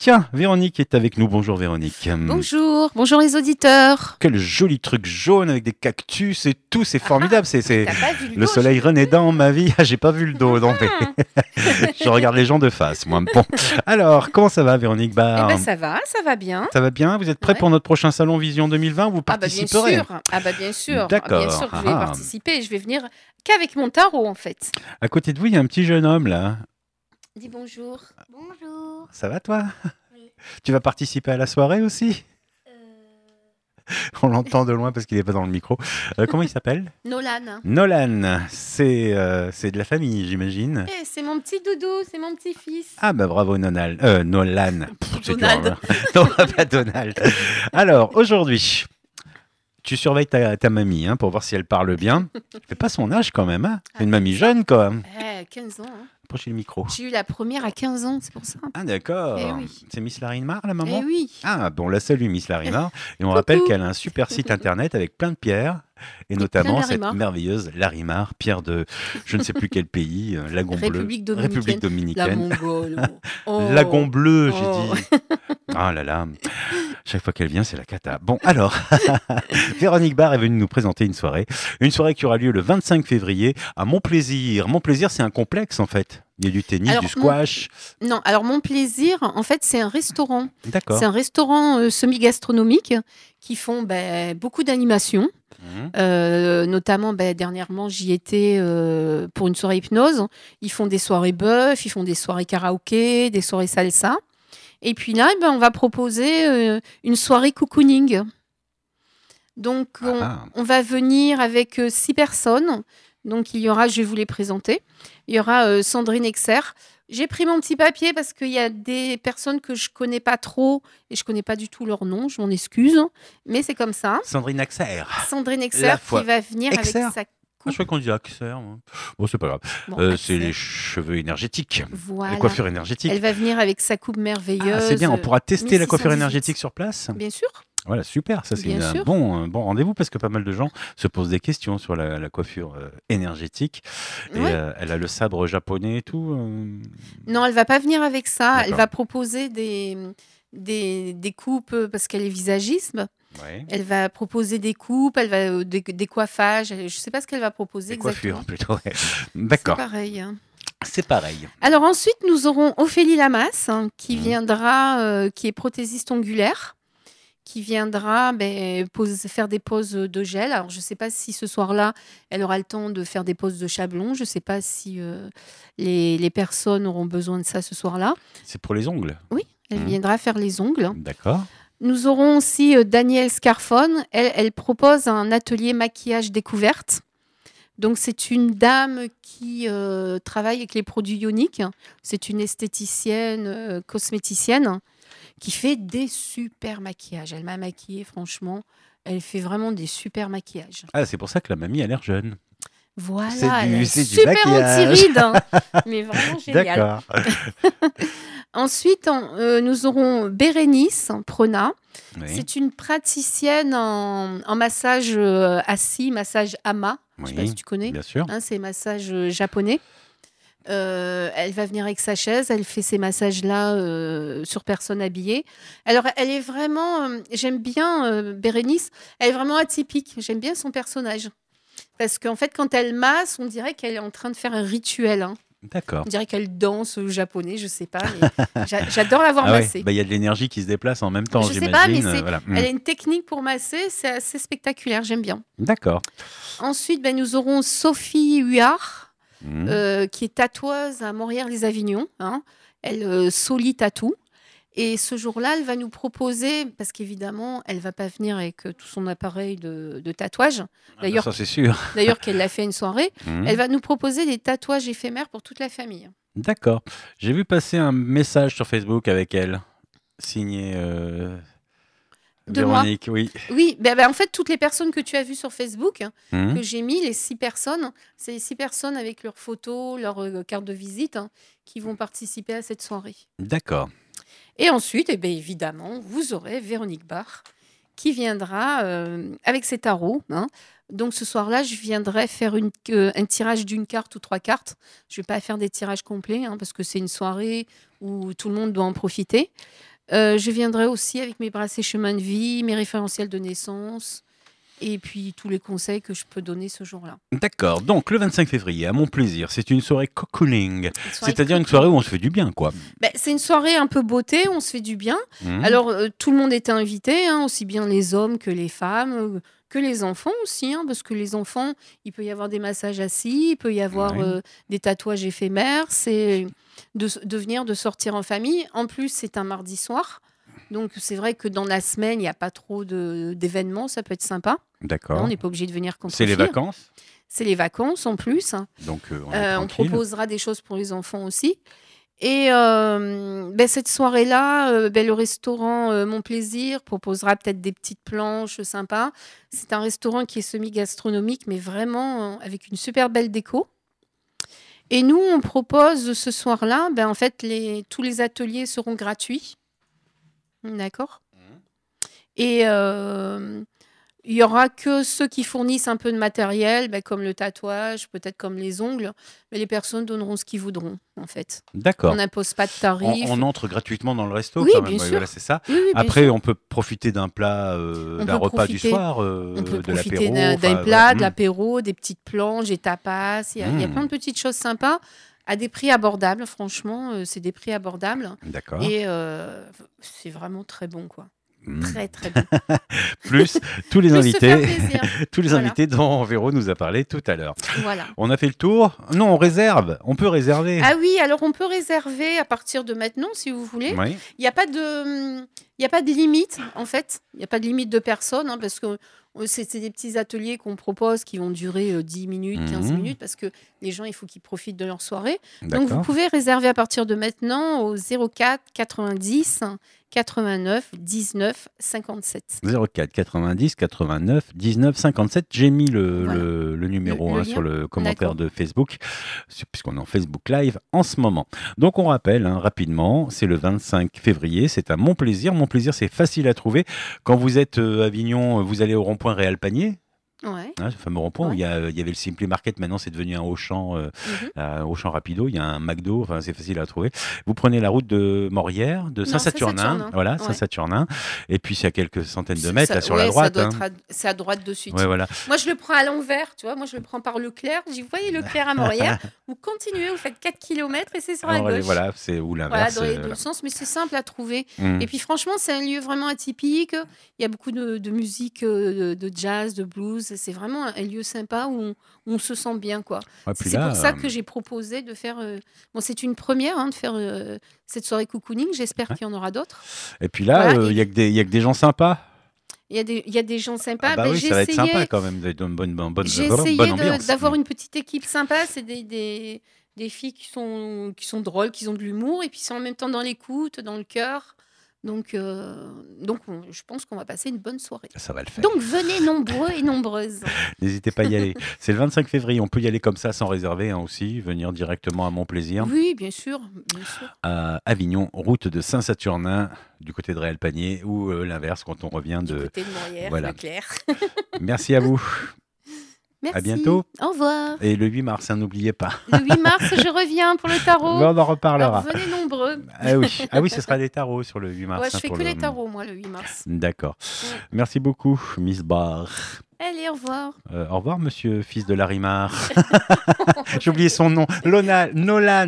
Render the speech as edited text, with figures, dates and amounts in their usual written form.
Tiens, Véronique est avec nous. Bonjour Véronique. Bonjour les auditeurs. Quel joli truc jaune avec des cactus et tout, c'est formidable. C'est T'as pas vu le dos, soleil renaît dans ma vie. Ah, j'ai pas vu le dos, non mais je regarde les gens de face, moi. Bon, alors comment ça va, Véronique? Eh ben ça va bien. Ça va bien. Vous êtes prêts Ouais. pour notre prochain salon Vision 2020? Vous participerez? Bien sûr. Bien sûr. D'accord. Bien sûr que je vais Ah. participer. Je vais venir qu'avec mon tarot en fait. À côté de vous, il y a un petit jeune homme là. Dis bonjour. Bonjour. Ça va toi? Oui. Tu vas participer à la soirée aussi? On l'entend de loin parce qu'il n'est pas dans le micro. Comment il s'appelle? Nolan. Nolan. C'est de la famille, j'imagine. Eh, c'est mon petit doudou, c'est mon petit fils. Ah bah bravo Nolan. Nolan. C'est dur, Donald. hein. Non, pas Donald. Alors, aujourd'hui, tu surveilles ta mamie pour voir si elle parle bien. Tu fais pas son âge quand même. Hein. Ah, Une mamie jeune, quoi. 15 ans. Hein. Approchez le micro. J'ai eu la première à 15 ans, c'est pour ça. Ah d'accord. Eh oui. C'est Miss Larimar, la maman? Eh oui. Ah bon, la salue Miss Larimar. Et on rappelle qu'elle a un super site internet avec plein de pierres. Et notamment plein cette Larimar. merveilleuse Larimar, pierre de je ne sais plus quel pays, Lagon Bleu. République dominicaine. République La dominicaine. Mongole. Oh. Lagon Bleu, j'ai Oh. dit. Ah là là. Chaque fois qu'elle vient, c'est la cata. Bon, alors, Véronique Barre est venue nous présenter une soirée. Une soirée qui aura lieu le 25 février à Montplaisir. Montplaisir, c'est un complexe, en fait. Il y a du tennis, Alors, du squash. Non, alors mon plaisir, en fait, c'est un restaurant. D'accord. C'est un restaurant semi-gastronomique qui font beaucoup d'animations. Notamment, dernièrement, j'y étais pour une soirée hypnose. Ils font des soirées bœuf, ils font des soirées karaoké, des soirées salsa. Et puis là, on va proposer une soirée cocooning. Donc, on va venir avec 6 personnes. Donc, il y aura, je vais vous les présenter. Il y aura Sandrine Exer. J'ai pris mon petit papier parce qu'il y a des personnes que je connais pas trop et je connais pas du tout leur nom. Je m'en excuse, mais c'est comme ça. Sandrine Axer. Sandrine Exer La foi. qui va venir Exer avec sa Ah, je crois qu'on dit Axer. Moi. Bon, c'est pas grave. Bon, C'est Axer. les cheveux énergétiques. Voilà. La coiffure énergétique. Elle va venir avec sa coupe merveilleuse. Ah, c'est bien, on pourra tester la coiffure 1618. énergétique sur place. Bien sûr. Voilà, super, ça c'est Bien un sûr. bon rendez-vous parce que pas mal de gens se posent des questions sur la coiffure énergétique. Et Ouais. elle a le sabre japonais et tout. Non, elle va pas venir avec ça. Elle D'accord. va proposer des coupes parce qu'elle est visagiste. Ouais. Elle va proposer des coupes, elle va des coiffages. Je sais pas ce qu'elle va proposer Des exactement. coiffures plutôt. Ouais. C'est D'accord, pareil. Hein. c'est pareil. Alors ensuite, nous aurons Ophélie Lamas qui viendra, qui est prothésiste ongulaire, qui viendra faire des poses de gel. Alors je ne sais pas si ce soir-là, elle aura le temps de faire des poses de chablon. Je ne sais pas si les personnes auront besoin de ça ce soir-là. C'est pour les ongles. Oui, elle Mhm. viendra faire les ongles. D'accord. Nous aurons aussi Danielle Scarfone. Elle propose un atelier maquillage découverte. Donc, c'est une dame qui travaille avec les produits ioniques. C'est une esthéticienne, cosméticienne, qui fait des super maquillages. Elle m'a maquillée, franchement. Elle fait vraiment des super maquillages. Ah, c'est pour ça que la mamie a l'air jeune. Voilà, C'est elle est du super maquillage. anti-rides. Hein. Mais vraiment génial. D'accord. Ensuite, nous aurons Bérénice Prona. Oui. C'est une praticienne en massage assis, massage ama. Je ne sais pas Oui, si tu connais. bien sûr. Hein, c'est massage japonais. Elle va venir avec sa chaise. Elle fait ces massages-là sur personne habillée. Alors, elle est vraiment... j'aime bien Bérénice. Elle est vraiment atypique. J'aime bien son personnage. Parce qu'en fait, quand elle masse, on dirait qu'elle est en train de faire un rituel. Hein. D'accord. On dirait qu'elle danse japonais, je sais pas. Mais j'adore la voir Ah ouais, masser. il y a de l'énergie qui se déplace en même temps, Je sais j'imagine. pas, mais c'est- Voilà. Elle a une technique pour masser, c'est assez spectaculaire, j'aime bien. D'accord. Ensuite, nous aurons Sophie Huard, Mhm. qui est tatoueuse à Montréal-les-Avignon. Hein. Elle Soli Tattoo. Et ce jour-là, elle va nous proposer, parce qu'évidemment, elle va pas venir avec tout son appareil de tatouage. D'ailleurs, Ça, c'est sûr. d'ailleurs qu'elle l'a fait une soirée. Mhm. Elle va nous proposer des tatouages éphémères pour toute la famille. D'accord. J'ai vu passer un message sur Facebook avec elle, signé De moi. Véronique, oui. Oui, en fait, toutes les personnes que tu as vues sur Facebook, Mhm. que j'ai mis, les 6 personnes, c'est les 6 personnes avec leurs photos, leur carte de visite, qui vont participer à cette soirée. D'accord. Et ensuite, évidemment, vous aurez Véronique Barre qui viendra avec ses tarots. Hein. Donc ce soir-là, je viendrai faire un tirage d'une carte ou 3 cartes. Je ne vais pas faire des tirages complets parce que c'est une soirée où tout le monde doit en profiter. Je viendrai aussi avec mes bracelets chemin de vie, mes référentiels de naissance et puis tous les conseils que je peux donner ce jour-là. D'accord. Donc, le 25 février, à mon plaisir, c'est une soirée cocooning. Une soirée C'est-à-dire une cocooning. soirée où on se fait du bien, quoi. Ben, c'est une soirée un peu beauté, on se fait du bien. Mhm. Alors, tout le monde est invité, hein, aussi bien les hommes que les femmes, que les enfants aussi, hein, parce que les enfants, il peut y avoir des massages assis, il peut y avoir Ouais. des tatouages éphémères, c'est de venir, de sortir en famille. En plus, c'est un mardi soir, donc c'est vrai que dans la semaine, il n'y a pas trop d'événements, ça peut être sympa. Là, on D'accord. n'est pas obligé de venir contre C'est les fille. vacances, C'est les vacances en plus. donc on est On tranquille. proposera des choses pour les enfants aussi. Et cette soirée-là, le restaurant Mon Plaisir proposera peut-être des petites planches sympas. C'est un restaurant qui est semi-gastronomique, mais vraiment avec une super belle déco. Et nous, on propose ce soir-là, en fait, tous les ateliers seront gratuits. D'accord. Et il y aura que ceux qui fournissent un peu de matériel, comme le tatouage, peut-être comme les ongles, mais les personnes donneront ce qu'ils voudront, en fait. D'accord. On n'impose pas de tarifs. On entre gratuitement dans le resto, Oui, quand même. bien Ouais, sûr. voilà, c'est ça. Oui, oui, bien Après, sûr. on peut profiter d'un plat, On d'un peut repas du profiter- soir, On peut de profiter l'apéro. d'un enfin, plat, voilà. de l'apéro, des petites planches, des tapas. Il y a plein de petites choses sympas à des prix abordables. Franchement, c'est des prix abordables. D'accord. Et c'est vraiment très bon, quoi. Mm. Très, très bon. Plus tous les Plus se invités, faire plaisir. tous les Voilà. invités dont Véro nous a parlé tout à l'heure. Voilà. On a fait le tour. Non, on réserve. On peut réserver. Ah oui, alors on peut réserver à partir de maintenant, si vous voulez. Oui. Il n'y a pas de limite, en fait. Il n'y a pas de limite de personnes, hein, parce que c'est des petits ateliers qu'on propose qui vont durer 10 minutes, 15 minutes, parce que les gens, il faut qu'ils profitent de leur soirée. Donc, vous D'accord. pouvez réserver à partir de maintenant au 04 90 89 19 57. 04 90 89 19 57. J'ai mis Voilà. le numéro Le sur lien. le commentaire D'accord. de Facebook, puisqu'on est en Facebook Live en ce moment. Donc on rappelle rapidement, c'est le 25 février, c'est à Mon Plaisir. Mon Plaisir, c'est facile à trouver. Quand vous êtes à Avignon, vous allez au rond-point Réal Panier. Ouais. Ce fameux rond-point où Ouais. il y avait le Simply Market, maintenant c'est devenu un Auchan, Auchan Rapido, il y a un McDo, enfin c'est facile à trouver. Vous prenez la route de Morières, de Saint-Saturnin, Saint-Saturnin. voilà, Ouais. Saint-Saturnin, et puis c'est à quelques centaines de mètres, là, sur la ouais, droite. ça doit être c'est à droite de suite. Ouais, voilà. Moi, je le prends à l'envers, tu vois. Moi, je le prends par Leclerc. J'y voyez Leclerc à Morières. Vous continuez, vous faites 4 km et c'est sur la Alors, gauche. voilà, c'est ou Voilà, l'inverse. dans les deux voilà. sens, mais c'est simple à trouver. Mm. Et puis franchement, c'est un lieu vraiment atypique. Il y a beaucoup de musique, de jazz, de blues. C'est vraiment un lieu sympa où on se sent bien, quoi. Ouais, puis C'est là, pour ça que j'ai proposé de faire... Bon, c'est une première, de faire cette soirée cocooning. J'espère qu'il y en aura d'autres. et puis là, Voilà, il y a que des gens sympas. Il y a des gens sympas. Ah bah Ben, oui, j'ai ça va être essayé- sympa quand même, d'être une bonne J'ai bonne essayé ambiance. d'avoir une petite équipe sympa. C'est des filles qui sont drôles, qui ont de l'humour et puis qui sont en même temps dans l'écoute, dans le cœur. Donc je pense qu'on va passer une bonne soirée. Ça va le faire. Donc venez nombreux et nombreuses. N'hésitez pas à y aller. C'est le 25 février, on peut y aller comme ça sans réserver aussi, venir directement à Mon Plaisir. Oui, bien sûr, bien sûr. À Avignon, route de Saint-Saturnin, du côté de Réal Panier, ou l'inverse quand on revient Du de... côté de Morières, voilà. Leclerc. Merci à vous. Merci. bientôt. Au revoir. Et le 8 mars, n'oubliez pas. Le 8 mars, je reviens pour le tarot. On en reparlera. Alors, venez nombreux. Ah oui, ce sera les tarots sur le 8 mars. Ouais, je fais pour que le- les tarots, moi, le 8 mars. D'accord. Merci beaucoup, Miss Barr. Allez, au revoir. Au revoir, monsieur fils de Larimar. J'ai oublié son nom. Nolan.